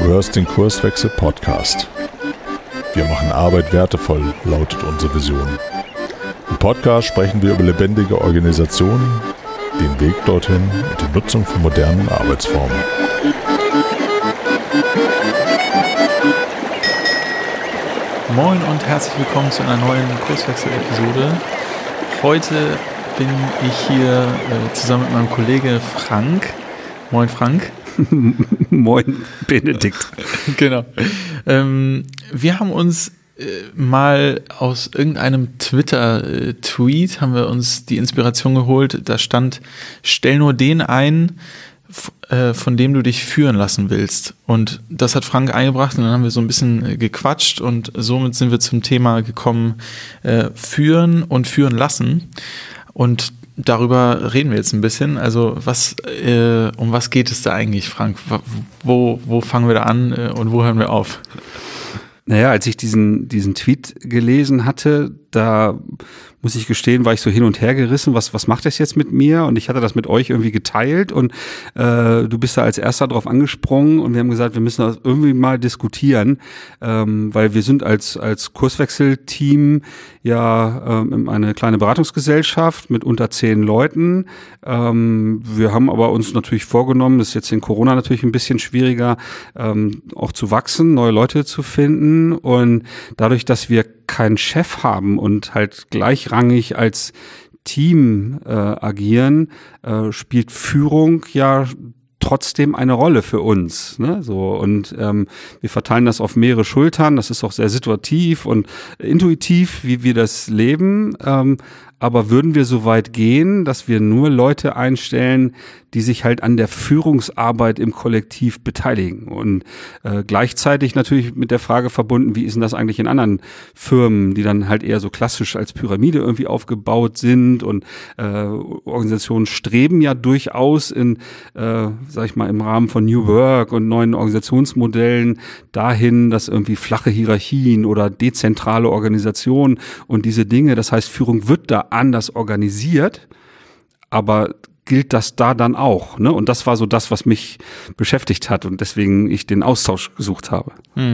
hörst den Kurswechsel Podcast. Wir machen Arbeit wertevoll, lautet unsere Vision. Im Podcast sprechen wir über lebendige Organisationen, den Weg dorthin und die Nutzung von modernen Arbeitsformen. Moin und herzlich willkommen zu einer neuen Kurswechsel-Episode. Heute bin ich hier zusammen mit meinem Kollege Frank. Moin Frank. Moin Benedikt. Genau. Wir haben uns mal aus irgendeinem Twitter-Tweet haben wir uns die Inspiration geholt. Da stand, stell nur den ein, von dem du dich führen lassen willst. Und das hat Frank eingebracht und dann haben wir so ein bisschen gequatscht und somit sind wir zum Thema gekommen, führen und führen lassen. Und darüber reden wir jetzt ein bisschen. Also um was geht es da eigentlich, Frank? Wo fangen wir da an und wo hören wir auf? Naja, als ich diesen Tweet gelesen hatte, da muss ich gestehen, war ich so hin und her gerissen, was macht das jetzt mit mir? Und ich hatte das mit euch irgendwie geteilt und du bist da als erster drauf angesprungen und wir haben gesagt, wir müssen das irgendwie mal diskutieren, weil wir sind als Kurswechselteam ja eine kleine Beratungsgesellschaft mit unter 10 Leuten. Wir haben aber uns natürlich vorgenommen, das ist jetzt in Corona natürlich ein bisschen schwieriger, auch zu wachsen, neue Leute zu finden und dadurch, dass wir keinen Chef haben und halt gleichrangig als Team agieren, spielt Führung ja trotzdem eine Rolle für uns, ne? So, und wir verteilen das auf mehrere Schultern. Das ist auch sehr situativ und intuitiv, wie wir das leben. Aber würden wir so weit gehen, dass wir nur Leute einstellen, die sich halt an der Führungsarbeit im Kollektiv beteiligen und gleichzeitig natürlich mit der Frage verbunden, wie ist denn das eigentlich in anderen Firmen, die dann halt eher so klassisch als Pyramide irgendwie aufgebaut sind und Organisationen streben ja durchaus sag ich mal, im Rahmen von New Work und neuen Organisationsmodellen dahin, dass irgendwie flache Hierarchien oder dezentrale Organisationen und diese Dinge, das heißt, Führung wird da anders organisiert, aber gilt das da dann auch, ne? Und das war so das, was mich beschäftigt hat und deswegen ich den Austausch gesucht habe.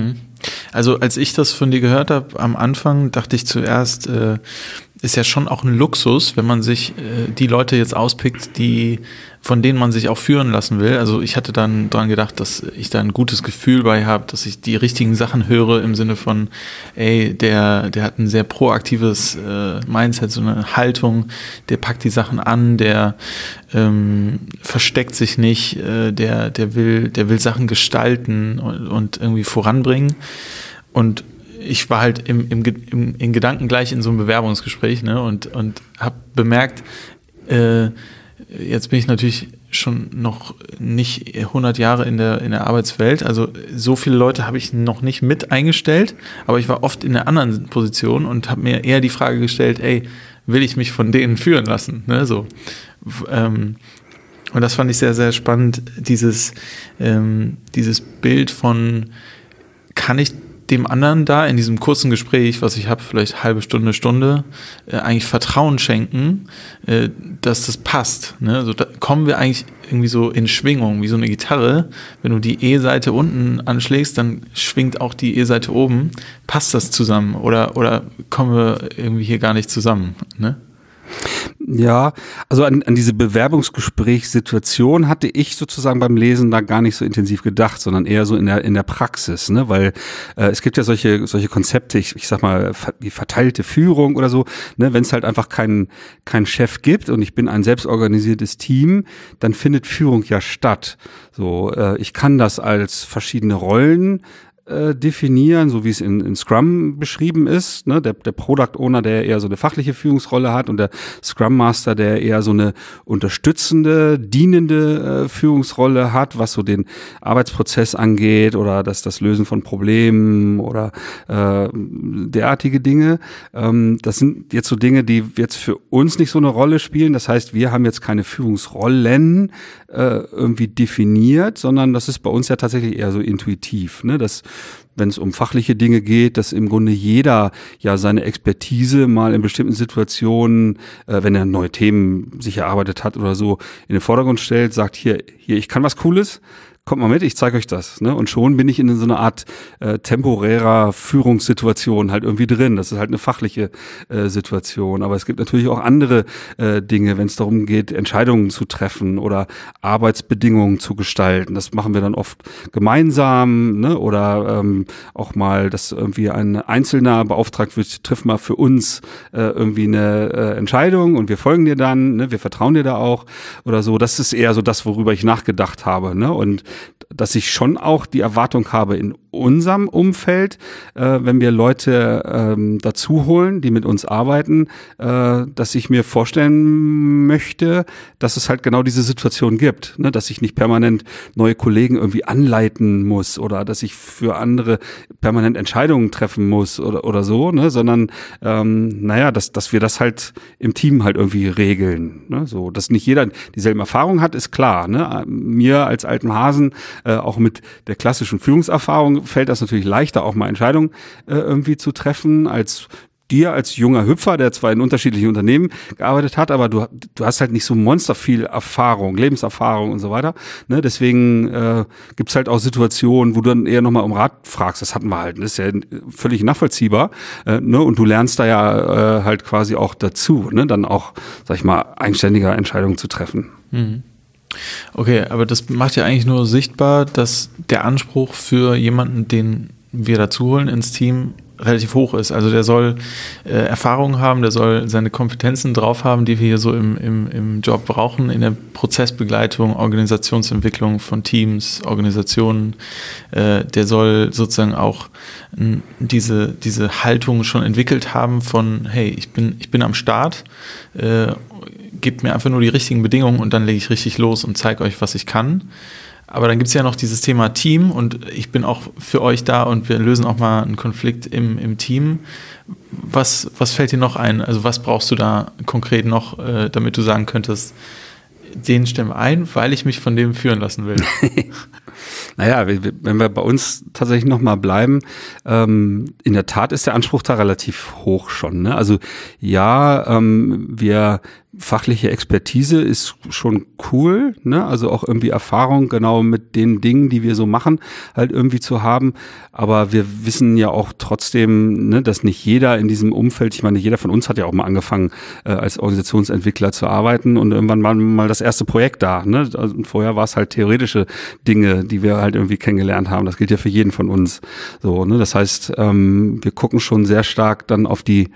Also als ich das von dir gehört habe am Anfang, dachte ich zuerst, ist ja schon auch ein Luxus, wenn man sich die Leute jetzt auspickt, von denen man sich auch führen lassen will. Also ich hatte dann dran gedacht, dass ich da ein gutes Gefühl bei habe, dass ich die richtigen Sachen höre im Sinne von, der hat ein sehr proaktives Mindset, so eine Haltung, der packt die Sachen an, der versteckt sich nicht, der will Sachen gestalten und irgendwie voranbringen. Und ich war halt in Gedanken gleich in so einem Bewerbungsgespräch, ne, und habe bemerkt, jetzt bin ich natürlich schon noch nicht 100 Jahre in der Arbeitswelt, also so viele Leute habe ich noch nicht mit eingestellt, aber ich war oft in einer anderen Position und habe mir eher die Frage gestellt, will ich mich von denen führen lassen, ne, so. Und das fand ich sehr, sehr spannend, dieses Bild von, kann ich dem anderen da in diesem kurzen Gespräch, was ich habe, vielleicht halbe Stunde, eigentlich Vertrauen schenken, dass das passt. Ne? Also da kommen wir eigentlich irgendwie so in Schwingung, wie so eine Gitarre. Wenn du die E-Seite unten anschlägst, dann schwingt auch die E-Seite oben. Passt das zusammen oder kommen wir irgendwie hier gar nicht zusammen? Ne? Ja, also an diese Bewerbungsgesprächssituation hatte ich sozusagen beim Lesen da gar nicht so intensiv gedacht, sondern eher so in der Praxis, ne, weil es gibt ja solche Konzepte, ich sag mal, die verteilte Führung oder so, ne, wenn es halt einfach keinen Chef gibt und ich bin ein selbstorganisiertes Team, dann findet Führung ja statt. So, ich kann das als verschiedene Rollen definieren, so wie es in Scrum beschrieben ist, ne, der Product Owner, der eher so eine fachliche Führungsrolle hat und der Scrum Master, der eher so eine unterstützende, dienende Führungsrolle hat, was so den Arbeitsprozess angeht oder das Lösen von Problemen oder derartige Dinge. Das sind jetzt so Dinge, die jetzt für uns nicht so eine Rolle spielen. Das heißt, wir haben jetzt keine Führungsrollen irgendwie definiert, sondern das ist bei uns ja tatsächlich eher so intuitiv, ne, dass wenn es um fachliche Dinge geht, dass im Grunde jeder ja seine Expertise mal in bestimmten Situationen, wenn er neue Themen sich erarbeitet hat oder so, in den Vordergrund stellt, sagt, hier, ich kann was Cooles, kommt mal mit, ich zeige euch das. Ne? Und schon bin ich in so einer Art temporärer Führungssituation halt irgendwie drin. Das ist halt eine fachliche Situation. Aber es gibt natürlich auch andere Dinge, wenn es darum geht, Entscheidungen zu treffen oder Arbeitsbedingungen zu gestalten. Das machen wir dann oft gemeinsam, ne? Oder auch mal, dass irgendwie ein Einzelner beauftragt wird, triff mal für uns irgendwie eine Entscheidung und wir folgen dir dann, ne? Wir vertrauen dir da auch oder so. Das ist eher so das, worüber ich nachgedacht habe, ne? Und dass ich schon auch die Erwartung habe in unserem Umfeld, wenn wir Leute dazu holen, die mit uns arbeiten, dass ich mir vorstellen möchte, dass es halt genau diese Situation gibt, ne? Dass ich nicht permanent neue Kollegen irgendwie anleiten muss oder dass ich für andere permanent Entscheidungen treffen muss oder so, ne? Sondern dass wir das halt im Team halt irgendwie regeln, ne? So, dass nicht jeder dieselben Erfahrungen hat, ist klar, ne? Mir als alten Hasen, auch mit der klassischen Führungserfahrung, fällt das natürlich leichter, auch mal Entscheidungen irgendwie zu treffen, als dir als junger Hüpfer, der zwar in unterschiedlichen Unternehmen gearbeitet hat, aber du hast halt nicht so monster viel Erfahrung, Lebenserfahrung und so weiter. Ne? Deswegen gibt's halt auch Situationen, wo du dann eher nochmal um Rat fragst. Das hatten wir halt. Das ist ja völlig nachvollziehbar. Ne? Und du lernst da ja halt quasi auch dazu, ne? Dann auch, sag ich mal, eigenständiger Entscheidungen zu treffen. Mhm. Okay, aber das macht ja eigentlich nur sichtbar, dass der Anspruch für jemanden, den wir dazu holen ins Team, relativ hoch ist. Also der soll Erfahrung haben, der soll seine Kompetenzen drauf haben, die wir hier so im Job brauchen, in der Prozessbegleitung, Organisationsentwicklung von Teams, Organisationen. Der soll sozusagen auch diese Haltung schon entwickelt haben von, hey, ich bin am Start, gebt mir einfach nur die richtigen Bedingungen und dann lege ich richtig los und zeige euch, was ich kann. Aber dann gibt es ja noch dieses Thema Team und ich bin auch für euch da und wir lösen auch mal einen Konflikt im Team. Was fällt dir noch ein? Also was brauchst du da konkret noch, damit du sagen könntest, den stellen wir ein, weil ich mich von dem führen lassen will? Naja, wenn wir bei uns tatsächlich nochmal bleiben, in der Tat ist der Anspruch da relativ hoch schon, ne? Also ja, fachliche Expertise ist schon cool, ne? Also auch irgendwie Erfahrung genau mit den Dingen, die wir so machen, halt irgendwie zu haben. Aber wir wissen ja auch trotzdem, ne, dass nicht jeder in diesem Umfeld, ich meine, jeder von uns hat ja auch mal angefangen, als Organisationsentwickler zu arbeiten und irgendwann war mal das erste Projekt da, ne? Also vorher war es halt theoretische Dinge, die wir halt irgendwie kennengelernt haben. Das gilt ja für jeden von uns. So, ne? Das heißt, wir gucken schon sehr stark dann auf die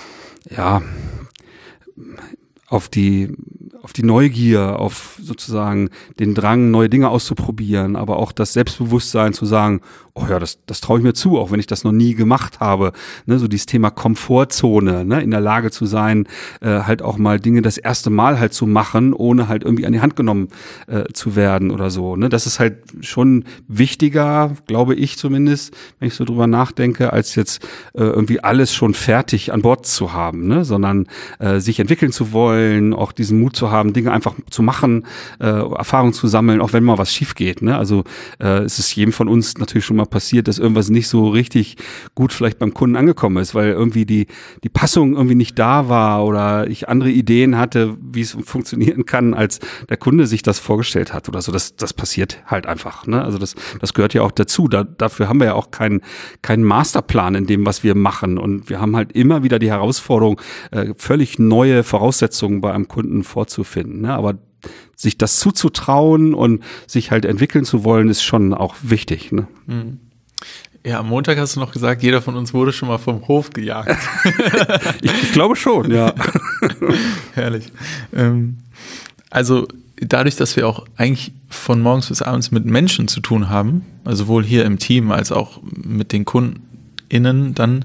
Neugier, auf sozusagen den Drang, neue Dinge auszuprobieren, aber auch das Selbstbewusstsein zu sagen, oh ja, das traue ich mir zu, auch wenn ich das noch nie gemacht habe. Ne, so dieses Thema Komfortzone, ne, in der Lage zu sein, halt auch mal Dinge das erste Mal halt zu machen, ohne halt irgendwie an die Hand genommen zu werden oder so. Ne, das ist halt schon wichtiger, glaube ich zumindest, wenn ich so drüber nachdenke, als jetzt irgendwie alles schon fertig an Bord zu haben, ne, sondern sich entwickeln zu wollen, auch diesen Mut zu haben, Dinge einfach zu machen, Erfahrung zu sammeln, auch wenn mal was schief geht. Ne? Also es ist jedem von uns natürlich schon mal passiert, dass irgendwas nicht so richtig gut vielleicht beim Kunden angekommen ist, weil irgendwie die Passung irgendwie nicht da war oder ich andere Ideen hatte, wie es funktionieren kann, als der Kunde sich das vorgestellt hat oder so. Das passiert halt einfach. Ne? Also das gehört ja auch dazu. Dafür haben wir ja auch keinen Masterplan in dem, was wir machen. Und wir haben halt immer wieder die Herausforderung, völlig neue Voraussetzungen bei einem Kunden vorzufinden. Ne? Aber sich das zuzutrauen und sich halt entwickeln zu wollen, ist schon auch wichtig. Ne? Ja, am Montag hast du noch gesagt, jeder von uns wurde schon mal vom Hof gejagt. Ich glaube schon, ja. Herrlich. Also dadurch, dass wir auch eigentlich von morgens bis abends mit Menschen zu tun haben, also sowohl hier im Team als auch mit den KundInnen, dann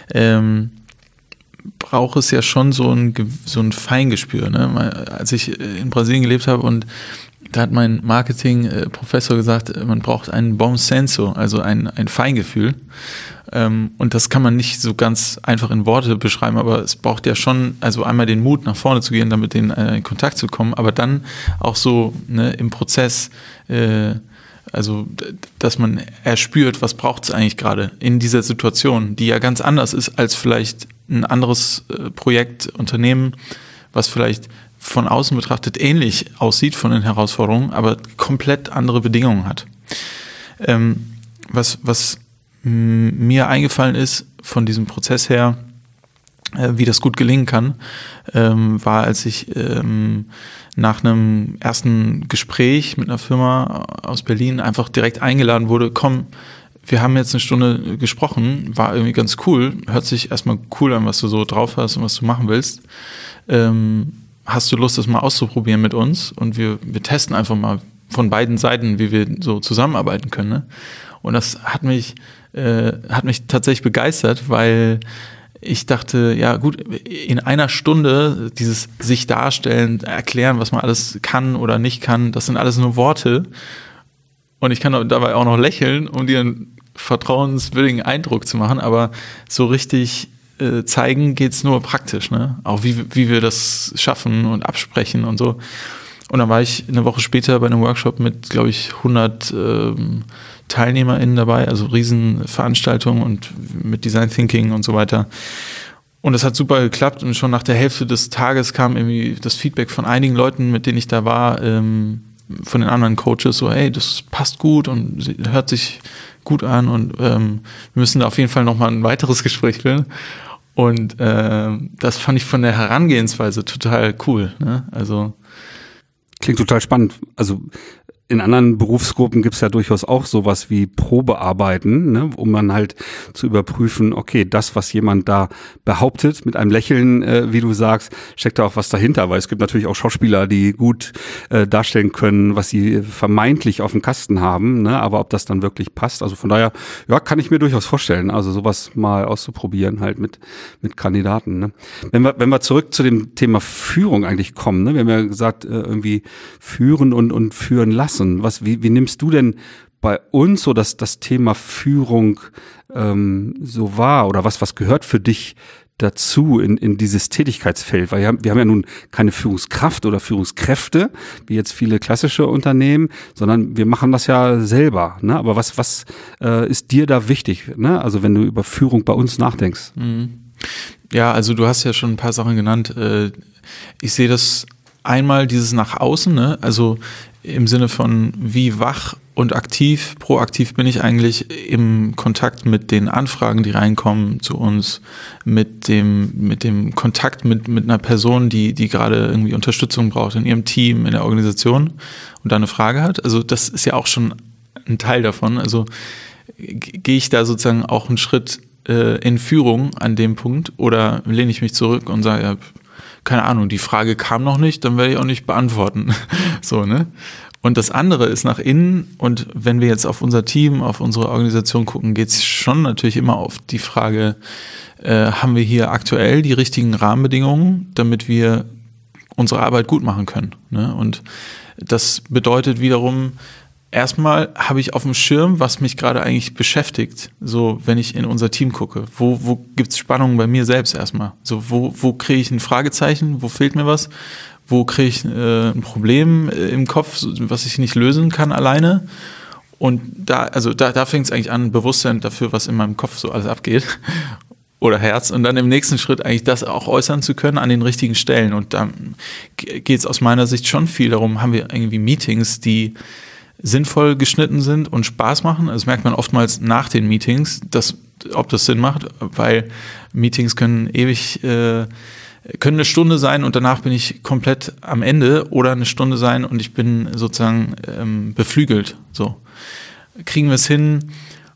braucht es ja schon so ein Feingespür. Ne? Als ich in Brasilien gelebt habe und da hat mein Marketing-Professor gesagt, man braucht ein Bom Senso, also ein Feingefühl. Und das kann man nicht so ganz einfach in Worte beschreiben, aber es braucht ja schon, also einmal den Mut, nach vorne zu gehen, damit in Kontakt zu kommen, aber dann auch so, ne, im Prozess, also dass man erspürt, was braucht es eigentlich gerade in dieser Situation, die ja ganz anders ist als vielleicht ein anderes Projekt, Unternehmen, was vielleicht von außen betrachtet ähnlich aussieht von den Herausforderungen, aber komplett andere Bedingungen hat. Was mir eingefallen ist von diesem Prozess her, wie das gut gelingen kann, war, als ich nach einem ersten Gespräch mit einer Firma aus Berlin einfach direkt eingeladen wurde, komm, wir haben jetzt eine Stunde gesprochen, war irgendwie ganz cool, hört sich erstmal cool an, was du so drauf hast und was du machen willst. Hast du Lust, das mal auszuprobieren mit uns? Und wir testen einfach mal von beiden Seiten, wie wir so zusammenarbeiten können. Ne? Und das hat mich tatsächlich begeistert, weil ich dachte, ja gut, in einer Stunde dieses sich darstellen, erklären, was man alles kann oder nicht kann, das sind alles nur Worte. Und ich kann dabei auch noch lächeln, um dir einen vertrauenswürdigen Eindruck zu machen, aber so richtig zeigen geht's nur praktisch, ne? Auch wie wir das schaffen und absprechen und so. Und dann war ich eine Woche später bei einem Workshop mit, glaube ich, 100 TeilnehmerInnen dabei, also Riesenveranstaltung und mit Design Thinking und so weiter. Und das hat super geklappt und schon nach der Hälfte des Tages kam irgendwie das Feedback von einigen Leuten, mit denen ich da war, von den anderen Coaches, so, hey, das passt gut und hört sich gut an und wir müssen da auf jeden Fall nochmal ein weiteres Gespräch führen. Und das fand ich von der Herangehensweise total cool. Ne? Also klingt total spannend. Also in anderen Berufsgruppen gibt's ja durchaus auch sowas wie Probearbeiten, ne, um dann halt zu überprüfen, okay, das, was jemand da behauptet, mit einem Lächeln, wie du sagst, steckt da auch was dahinter, weil es gibt natürlich auch Schauspieler, die gut darstellen können, was sie vermeintlich auf dem Kasten haben, ne, aber ob das dann wirklich passt, also von daher, ja, kann ich mir durchaus vorstellen, also sowas mal auszuprobieren halt mit Kandidaten, ne. Wenn wir zurück zu dem Thema Führung eigentlich kommen, ne, wir haben ja gesagt, irgendwie führen und führen lassen. Wie nimmst du denn bei uns so das Thema Führung so wahr oder was gehört für dich dazu in dieses Tätigkeitsfeld? Weil wir haben ja nun keine Führungskraft oder Führungskräfte, wie jetzt viele klassische Unternehmen, sondern wir machen das ja selber. Ne? Aber was ist dir da wichtig, ne? Also wenn du über Führung bei uns nachdenkst? Ja, also du hast ja schon ein paar Sachen genannt. Ich sehe das einmal dieses nach außen, ne? Also im Sinne von wie wach und aktiv, proaktiv bin ich eigentlich im Kontakt mit den Anfragen, die reinkommen zu uns, mit dem Kontakt mit einer Person, die gerade irgendwie Unterstützung braucht in ihrem Team, in der Organisation und da eine Frage hat. Also das ist ja auch schon ein Teil davon. Also gehe ich da sozusagen auch einen Schritt in Führung an dem Punkt oder lehne ich mich zurück und sage, ja, keine Ahnung, die Frage kam noch nicht, dann werde ich auch nicht beantworten. So, ne? Und das andere ist nach innen und wenn wir jetzt auf unser Team, auf unsere Organisation gucken, geht es schon natürlich immer auf die Frage, haben wir hier aktuell die richtigen Rahmenbedingungen, damit wir unsere Arbeit gut machen können. Ne? Und das bedeutet wiederum, erstmal habe ich auf dem Schirm, was mich gerade eigentlich beschäftigt, so wenn ich in unser Team gucke. Wo gibt es Spannungen bei mir selbst erstmal? So, wo kriege ich ein Fragezeichen? Wo fehlt mir was? Wo kriege ich ein Problem im Kopf, was ich nicht lösen kann alleine? Und da fängt es eigentlich an, Bewusstsein dafür, was in meinem Kopf so alles abgeht. Oder Herz. Und dann im nächsten Schritt eigentlich das auch äußern zu können an den richtigen Stellen. Und dann geht es aus meiner Sicht schon viel darum, haben wir irgendwie Meetings, die sinnvoll geschnitten sind und Spaß machen. Das merkt man oftmals nach den Meetings, ob das Sinn macht, weil Meetings können können eine Stunde sein und danach bin ich komplett am Ende oder eine Stunde sein und ich bin sozusagen beflügelt. So. Kriegen wir es hin,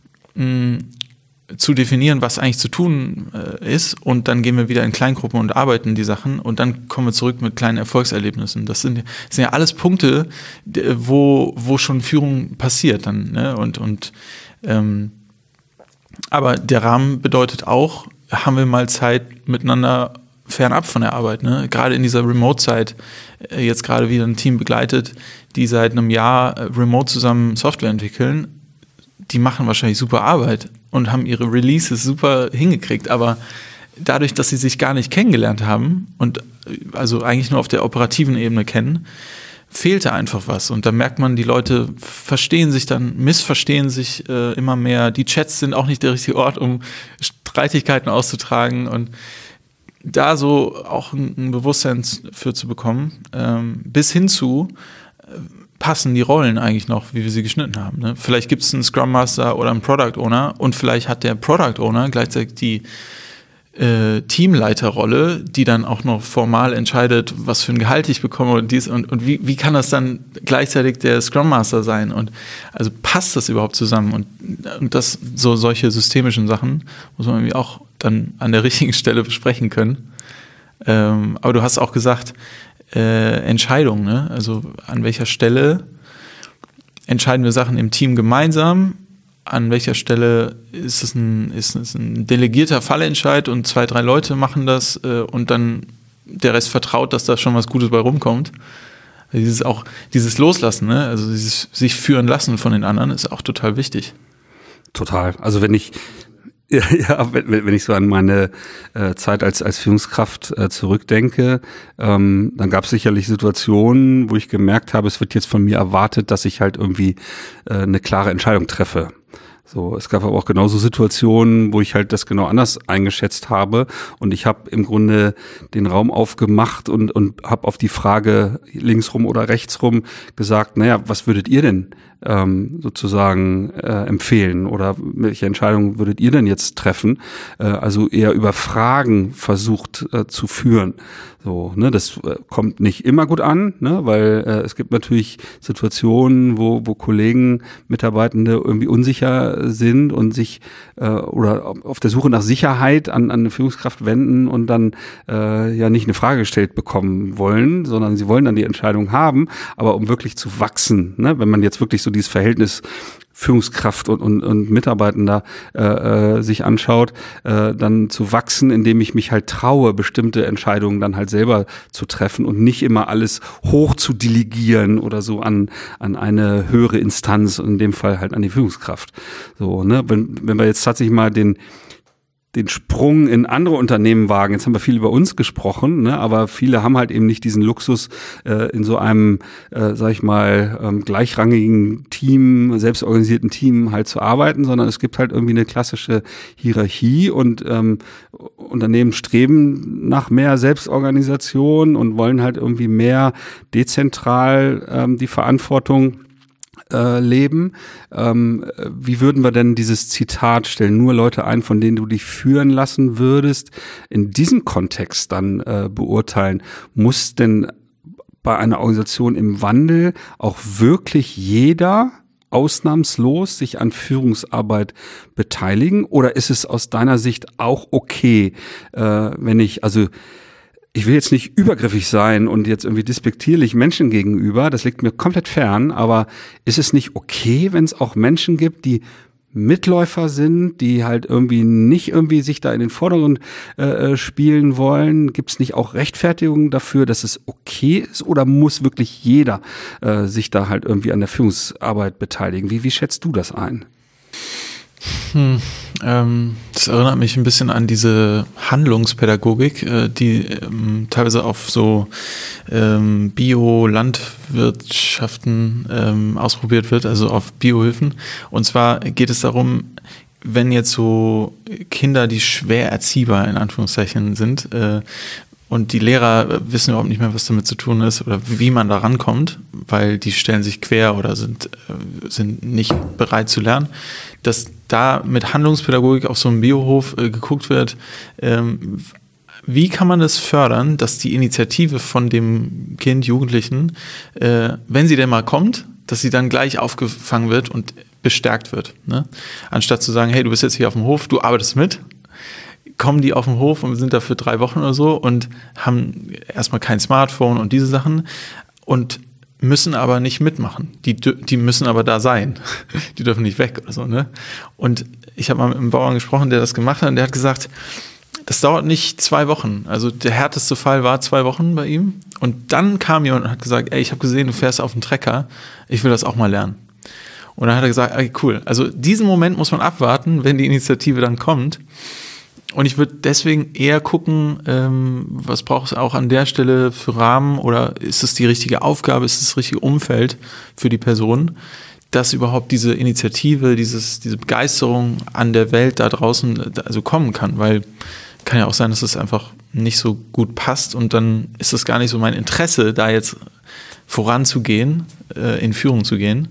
zu definieren, was eigentlich zu tun ist und dann gehen wir wieder in Kleingruppen und arbeiten die Sachen und dann kommen wir zurück mit kleinen Erfolgserlebnissen. Das sind ja alles Punkte, wo schon Führung passiert dann. Ne? Aber der Rahmen bedeutet auch, haben wir mal Zeit miteinander fernab von der Arbeit. Ne? Gerade in dieser Remote-Zeit jetzt gerade wieder ein Team begleitet, die seit einem Jahr remote zusammen Software entwickeln. Die machen wahrscheinlich super Arbeit und haben ihre Releases super hingekriegt, aber dadurch, dass sie sich gar nicht kennengelernt haben und also eigentlich nur auf der operativen Ebene kennen, fehlte einfach was und da merkt man, die Leute missverstehen sich immer mehr, die Chats sind auch nicht der richtige Ort, um Streitigkeiten auszutragen und da so auch ein Bewusstsein für zu bekommen, bis hin zu passen die Rollen eigentlich noch, wie wir sie geschnitten haben. Ne? Vielleicht gibt es einen Scrum Master oder einen Product Owner und vielleicht hat der Product Owner gleichzeitig die Teamleiterrolle, die dann auch noch formal entscheidet, was für ein Gehalt ich bekomme und dies und wie kann das dann gleichzeitig der Scrum Master sein und also passt das überhaupt zusammen und das solche systemischen Sachen muss man irgendwie auch dann an der richtigen Stelle besprechen können. Aber du hast auch gesagt, Entscheidungen, ne? Also an welcher Stelle entscheiden wir Sachen im Team gemeinsam, an welcher Stelle ist es ein delegierter Fallentscheid und 2, 3 Leute machen das und dann der Rest vertraut, dass da schon was Gutes bei rumkommt. Dieses Loslassen, ne? Also dieses sich führen lassen von den anderen ist auch total wichtig. Total. Also wenn ich so an meine Zeit als Führungskraft zurückdenke, dann gab es sicherlich Situationen, wo ich gemerkt habe, es wird jetzt von mir erwartet, dass ich halt irgendwie eine klare Entscheidung treffe. So, es gab aber auch genauso Situationen, wo ich halt das genau anders eingeschätzt habe und ich habe im Grunde den Raum aufgemacht und habe auf die Frage linksrum oder rechtsrum gesagt, naja, was würdet ihr denn sozusagen empfehlen oder welche Entscheidung würdet ihr denn jetzt treffen? Also eher über Fragen versucht zu führen. So, ne, das kommt nicht immer gut an, ne, weil es gibt natürlich Situationen, wo Kollegen, Mitarbeitende irgendwie unsicher sind und sich oder auf der Suche nach Sicherheit an eine Führungskraft wenden und dann ja nicht eine Frage gestellt bekommen wollen, sondern sie wollen dann die Entscheidung haben, aber um wirklich zu wachsen, ne, wenn man jetzt wirklich so dieses Verhältnis Führungskraft und Mitarbeitender sich anschaut, dann zu wachsen, indem ich mich halt traue, bestimmte Entscheidungen dann halt selber zu treffen und nicht immer alles hoch zu delegieren oder so an eine höhere Instanz, in dem Fall halt an die Führungskraft. So, ne, wenn wir jetzt tatsächlich mal den Sprung in andere Unternehmen wagen. Jetzt haben wir viel über uns gesprochen, ne, aber viele haben halt eben nicht diesen Luxus, in so einem, sag ich mal, gleichrangigen Team, selbstorganisierten Team halt zu arbeiten, sondern es gibt halt irgendwie eine klassische Hierarchie und Unternehmen streben nach mehr Selbstorganisation und wollen halt irgendwie mehr dezentral die Verantwortung leben. Wie würden wir denn dieses Zitat, stellen nur Leute ein, von denen du dich führen lassen würdest, in diesem Kontext dann beurteilen? Muss denn bei einer Organisation im Wandel auch wirklich jeder ausnahmslos sich an Führungsarbeit beteiligen? Oder ist es aus deiner Sicht auch okay, wenn ich will jetzt nicht übergriffig sein und jetzt irgendwie despektierlich Menschen gegenüber, das liegt mir komplett fern, aber ist es nicht okay, wenn es auch Menschen gibt, die Mitläufer sind, die halt irgendwie nicht irgendwie sich da in den Vordergrund spielen wollen? Gibt es nicht auch Rechtfertigungen dafür, dass es okay ist oder muss wirklich jeder sich da halt irgendwie an der Führungsarbeit beteiligen? Wie schätzt du das ein? Das erinnert mich ein bisschen an diese Handlungspädagogik, die teilweise auf so Bio-Landwirtschaften ausprobiert wird, also auf Biohöfen. Und zwar geht es darum, wenn jetzt so Kinder, die schwer erziehbar in Anführungszeichen sind, und die Lehrer wissen überhaupt nicht mehr, was damit zu tun ist oder wie man da rankommt, weil die stellen sich quer oder sind nicht bereit zu lernen, dass da mit Handlungspädagogik auf so einem Biohof geguckt wird, wie kann man das fördern, dass die Initiative von dem Kind, Jugendlichen, wenn sie denn mal kommt, dass sie dann gleich aufgefangen wird und bestärkt wird. Ne? Anstatt zu sagen, hey, du bist jetzt hier auf dem Hof, du arbeitest mit, kommen die auf den Hof und sind da für 3 Wochen oder so und haben erstmal kein Smartphone und diese Sachen und müssen aber nicht mitmachen. Die müssen aber da sein. Die dürfen nicht weg oder so. Ne? Und ich habe mal mit einem Bauern gesprochen, der das gemacht hat und der hat gesagt, das dauert nicht 2 Wochen. Also der härteste Fall war 2 Wochen bei ihm. Und dann kam jemand und hat gesagt, ey, ich habe gesehen, du fährst auf dem Trecker, ich will das auch mal lernen. Und dann hat er gesagt, ey, cool. Also diesen Moment muss man abwarten, wenn die Initiative dann kommt. Und ich würde deswegen eher gucken, was braucht es auch an der Stelle für Rahmen oder ist es die richtige Aufgabe, ist es das richtige Umfeld für die Person, dass überhaupt diese Initiative, diese Begeisterung an der Welt da draußen also kommen kann, weil kann ja auch sein, dass es einfach nicht so gut passt und dann ist es gar nicht so mein Interesse, da jetzt voranzugehen, in Führung zu gehen.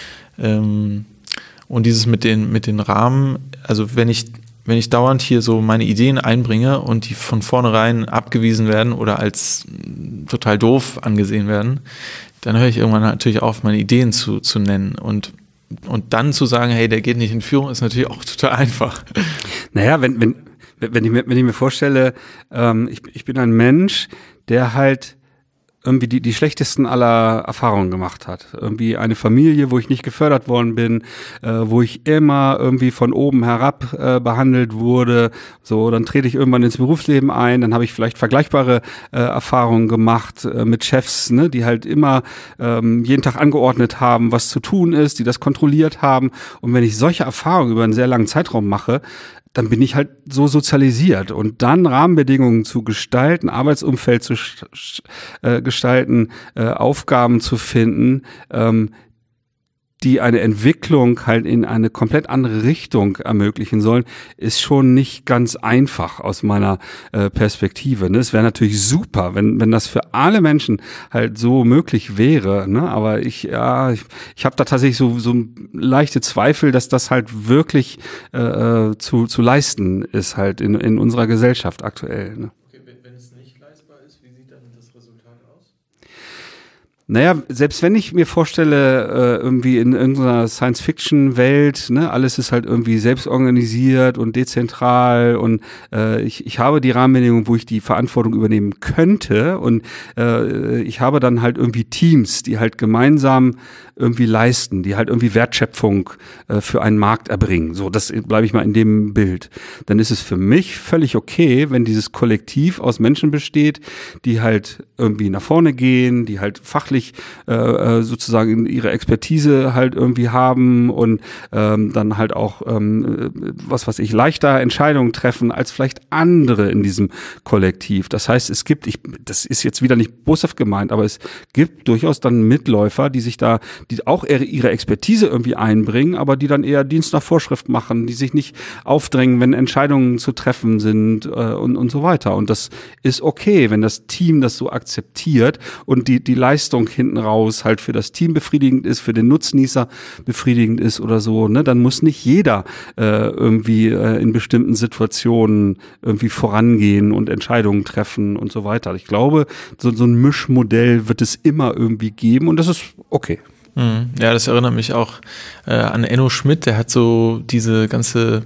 Und dieses mit den Rahmen, also wenn ich dauernd hier so meine Ideen einbringe und die von vornherein abgewiesen werden oder als total doof angesehen werden, dann höre ich irgendwann natürlich auf, meine Ideen zu nennen. Und dann zu sagen, hey, der geht nicht in Führung, ist natürlich auch total einfach. Naja, wenn ich mir vorstelle, ich bin ein Mensch, der halt irgendwie die schlechtesten aller Erfahrungen gemacht hat. Irgendwie eine Familie, wo ich nicht gefördert worden bin, wo ich immer irgendwie von oben herab behandelt wurde. So, dann trete ich irgendwann ins Berufsleben ein, dann habe ich vielleicht vergleichbare Erfahrungen gemacht mit Chefs, ne, die halt immer jeden Tag angeordnet haben, was zu tun ist, die das kontrolliert haben. Und wenn ich solche Erfahrungen über einen sehr langen Zeitraum mache, dann bin ich halt so sozialisiert und dann Rahmenbedingungen zu gestalten, Arbeitsumfeld zu gestalten, Aufgaben zu finden, die eine Entwicklung halt in eine komplett andere Richtung ermöglichen sollen, ist schon nicht ganz einfach aus meiner Perspektive. Ne? Es wäre natürlich super, wenn das für alle Menschen halt so möglich wäre. Ne? Aber ich habe da tatsächlich so leichte Zweifel, dass das halt wirklich zu leisten ist halt in unserer Gesellschaft aktuell. Ne? Wenn es nicht leistbar ist, wie sieht dann das Resultat aus? Naja, selbst wenn ich mir vorstelle, irgendwie in irgendeiner Science-Fiction-Welt, ne, alles ist halt irgendwie selbst organisiert und dezentral und ich habe die Rahmenbedingungen, wo ich die Verantwortung übernehmen könnte und ich habe dann halt irgendwie Teams, die halt gemeinsam irgendwie leisten, die halt irgendwie Wertschöpfung für einen Markt erbringen. So, das bleibe ich mal in dem Bild. Dann ist es für mich völlig okay, wenn dieses Kollektiv aus Menschen besteht, die halt irgendwie nach vorne gehen, die halt fachlich sozusagen ihre Expertise halt irgendwie haben und dann halt auch was weiß ich, leichter Entscheidungen treffen als vielleicht andere in diesem Kollektiv. Das heißt, es gibt, das ist jetzt wieder nicht boshaft gemeint, aber es gibt durchaus dann Mitläufer, die sich da, die auch ihre Expertise irgendwie einbringen, aber die dann eher Dienst nach Vorschrift machen, die sich nicht aufdrängen, wenn Entscheidungen zu treffen sind und so weiter. Und das ist okay, wenn das Team das so akzeptiert und die Leistung hinten raus halt für das Team befriedigend ist, für den Nutznießer befriedigend ist oder so, ne, dann muss nicht jeder irgendwie in bestimmten Situationen irgendwie vorangehen und Entscheidungen treffen und so weiter. Ich glaube, so ein Mischmodell wird es immer irgendwie geben und das ist okay. Ja, das erinnert mich auch an Enno Schmidt, der hat so diese ganze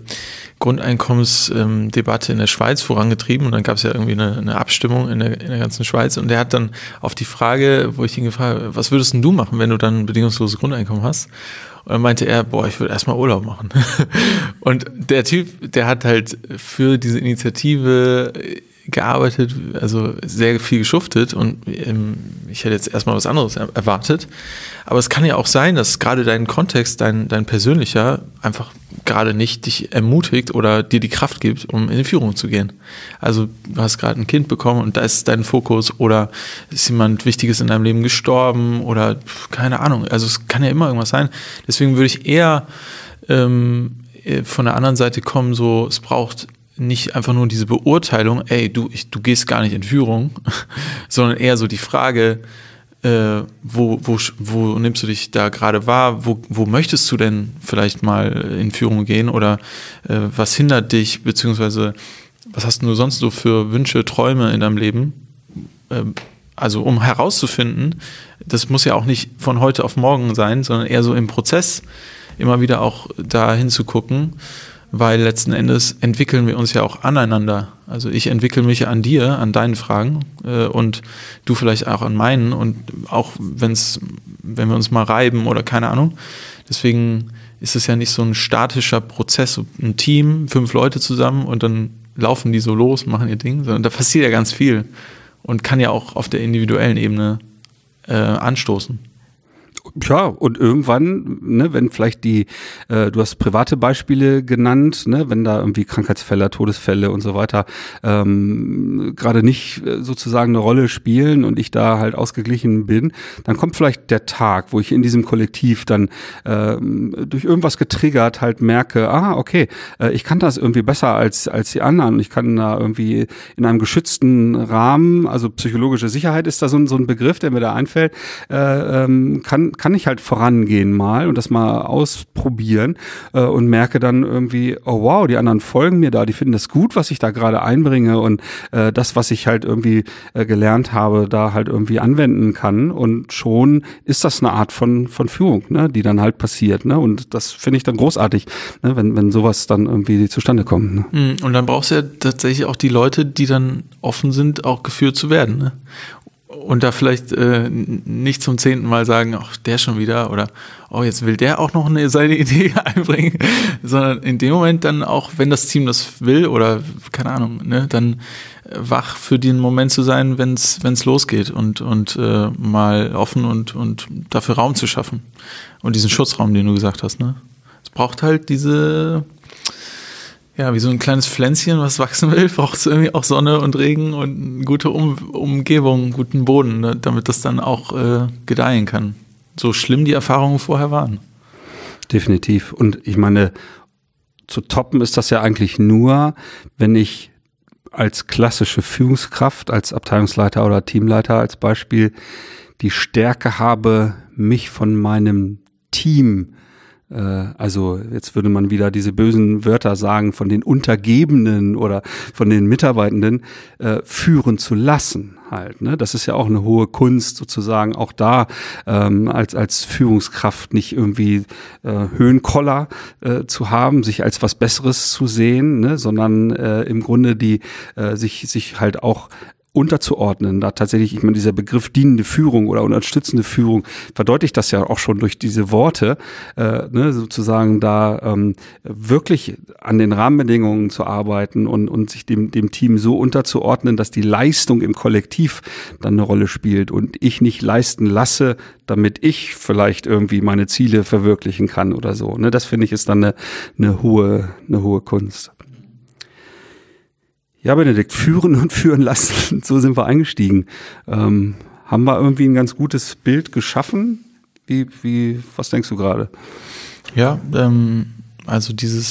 Grundeinkommensdebatte in der Schweiz vorangetrieben und dann gab es ja irgendwie eine Abstimmung in der ganzen Schweiz und der hat dann auf die Frage, wo ich ihn gefragt habe, was würdest denn du machen, wenn du dann ein bedingungsloses Grundeinkommen hast? Und dann meinte er, ich würde erstmal Urlaub machen. Und der Typ, der hat halt für diese Initiative gearbeitet, also sehr viel geschuftet und ich hätte jetzt erstmal was anderes erwartet. Aber es kann ja auch sein, dass gerade dein Kontext, dein persönlicher, einfach gerade nicht dich ermutigt oder dir die Kraft gibt, um in die Führung zu gehen. Also du hast gerade ein Kind bekommen und da ist dein Fokus oder ist jemand Wichtiges in deinem Leben gestorben oder keine Ahnung. Also es kann ja immer irgendwas sein. Deswegen würde ich eher von der anderen Seite kommen, so es braucht nicht einfach nur diese Beurteilung, du gehst gar nicht in Führung, sondern eher so die Frage, wo nimmst du dich da gerade wahr, wo möchtest du denn vielleicht mal in Führung gehen oder was hindert dich, beziehungsweise was hast du sonst so für Wünsche, Träume in deinem Leben? Also um herauszufinden, das muss ja auch nicht von heute auf morgen sein, sondern eher so im Prozess immer wieder auch da hinzugucken, weil letzten Endes entwickeln wir uns ja auch aneinander. Also ich entwickle mich an dir, an deinen Fragen und du vielleicht auch an meinen und auch wenn wir uns mal reiben oder keine Ahnung. Deswegen ist es ja nicht so ein statischer Prozess, so ein Team, 5 Leute zusammen und dann laufen die so los, machen ihr Ding, sondern da passiert ja ganz viel und kann ja auch auf der individuellen Ebene anstoßen. Ja, und irgendwann, ne, wenn vielleicht du hast private Beispiele genannt, ne, wenn da irgendwie Krankheitsfälle, Todesfälle und so weiter gerade nicht sozusagen eine Rolle spielen und ich da halt ausgeglichen bin, dann kommt vielleicht der Tag, wo ich in diesem Kollektiv dann durch irgendwas getriggert halt merke, okay, ich kann das irgendwie besser als die anderen. Ich kann da irgendwie in einem geschützten Rahmen, also psychologische Sicherheit ist da so ein Begriff, der mir da einfällt, kann ich halt vorangehen mal und das mal ausprobieren und merke dann irgendwie, oh wow, die anderen folgen mir da, die finden das gut, was ich da gerade einbringe und das, was ich halt irgendwie gelernt habe, da halt irgendwie anwenden kann und schon ist das eine Art von Führung, ne, die dann halt passiert, ne, und das finde ich dann großartig, ne, wenn sowas dann irgendwie zustande kommt. Ne. Und dann brauchst du ja tatsächlich auch die Leute, die dann offen sind, auch geführt zu werden, ne? Und da vielleicht nicht zum 10. Mal sagen, ach, der schon wieder oder oh, jetzt will der auch noch seine Idee einbringen, sondern in dem Moment dann auch, wenn das Team das will oder keine Ahnung, ne, dann wach für den Moment zu sein, wenn's losgeht und mal offen und dafür Raum zu schaffen und diesen Schutzraum, den du gesagt hast, ne? Es braucht halt diese, ja, wie so ein kleines Pflänzchen, was wachsen will, braucht es irgendwie auch Sonne und Regen und eine gute Umgebung, guten Boden, ne, damit das dann auch gedeihen kann. So schlimm die Erfahrungen vorher waren. Definitiv. Und ich meine, zu toppen ist das ja eigentlich nur, wenn ich als klassische Führungskraft, als Abteilungsleiter oder Teamleiter als Beispiel die Stärke habe, mich von meinem Team, also jetzt würde man wieder diese bösen Wörter sagen, von den Untergebenen oder von den Mitarbeitenden führen zu lassen halt. Ne? Das ist ja auch eine hohe Kunst sozusagen, auch da als Führungskraft nicht irgendwie Höhenkoller zu haben, sich als was Besseres zu sehen, ne? Sondern im Grunde die sich halt auch unterzuordnen, da tatsächlich, ich meine, dieser Begriff dienende Führung oder unterstützende Führung verdeutlicht das ja auch schon durch diese Worte, ne, sozusagen da wirklich an den Rahmenbedingungen zu arbeiten und sich dem Team so unterzuordnen, dass die Leistung im Kollektiv dann eine Rolle spielt und ich nicht leisten lasse, damit ich vielleicht irgendwie meine Ziele verwirklichen kann oder so. Ne, das finde ich ist dann eine hohe Kunst. Ja, Benedikt, führen und führen lassen, so sind wir eingestiegen. Haben wir irgendwie ein ganz gutes Bild geschaffen? Was denkst du gerade? Ja, also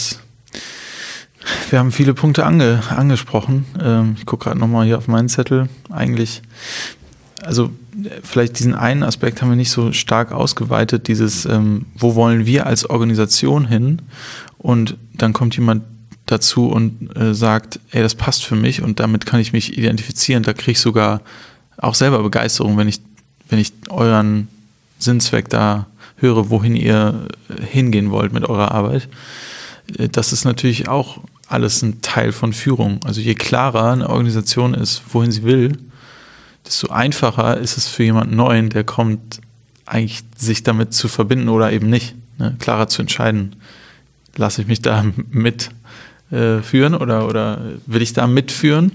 wir haben viele Punkte angesprochen. Ich gucke gerade nochmal hier auf meinen Zettel. Eigentlich, also vielleicht diesen einen Aspekt haben wir nicht so stark ausgeweitet, dieses, wo wollen wir als Organisation hin? Und dann kommt jemand dazu und sagt, ey, das passt für mich und damit kann ich mich identifizieren. Da kriege ich sogar auch selber Begeisterung, wenn ich euren Sinnzweck da höre, wohin ihr hingehen wollt mit eurer Arbeit. Das ist natürlich auch alles ein Teil von Führung. Also je klarer eine Organisation ist, wohin sie will, desto einfacher ist es für jemanden Neuen, der kommt, eigentlich sich damit zu verbinden oder eben nicht. Ne? Klarer zu entscheiden, lasse ich mich da mit führen oder will ich da mitführen?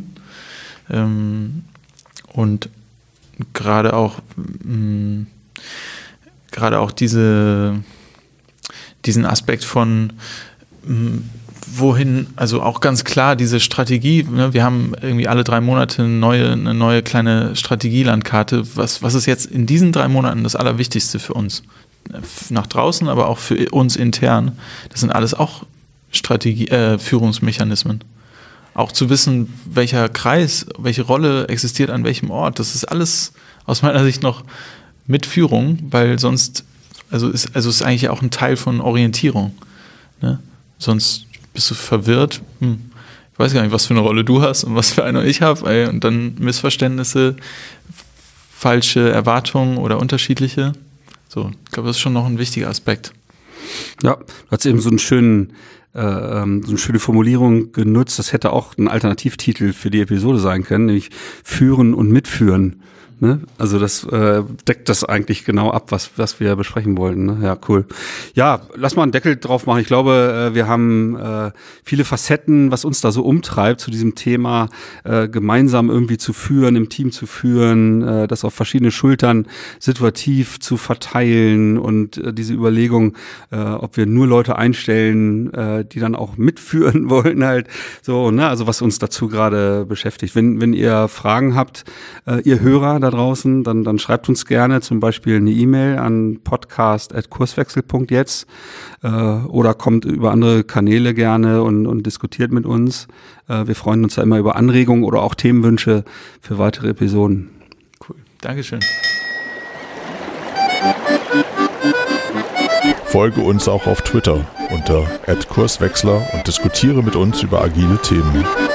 Und gerade auch diesen Aspekt von wohin, also auch ganz klar diese Strategie, ne, wir haben irgendwie alle 3 Monate eine neue kleine Strategielandkarte. Was ist jetzt in diesen 3 Monaten das Allerwichtigste für uns? Nach draußen, aber auch für uns intern. Das sind alles auch Führungsmechanismen. Auch zu wissen, welcher Kreis, welche Rolle existiert an welchem Ort, das ist alles aus meiner Sicht noch mit Führung, weil sonst, ist eigentlich auch ein Teil von Orientierung. Ne? Sonst bist du verwirrt, ich weiß gar nicht, was für eine Rolle du hast und was für eine ich habe, und dann Missverständnisse, falsche Erwartungen oder unterschiedliche. So, ich glaube, das ist schon noch ein wichtiger Aspekt. Ja, du hast eben so einen schönen eine schöne Formulierung genutzt. Das hätte auch ein Alternativtitel für die Episode sein können, nämlich Führen und Mitführen. Ne? Also das deckt das eigentlich genau ab, was wir besprechen wollten. Ne? Ja, cool. Ja, lass mal einen Deckel drauf machen. Ich glaube, wir haben viele Facetten, was uns da so umtreibt, zu diesem Thema gemeinsam irgendwie zu führen, im Team zu führen, das auf verschiedene Schultern situativ zu verteilen und diese Überlegung, ob wir nur Leute einstellen, die dann auch mitführen wollen halt. So, ne? Also was uns dazu gerade beschäftigt. Wenn ihr Fragen habt, ihr Hörer da draußen, dann schreibt uns gerne zum Beispiel eine E-Mail an podcast@kurswechsel.jetzt oder kommt über andere Kanäle gerne und diskutiert mit uns. Wir freuen uns ja immer über Anregungen oder auch Themenwünsche für weitere Episoden. Cool, Dankeschön. Folge uns auch auf Twitter unter @Kurswechsler und diskutiere mit uns über agile Themen.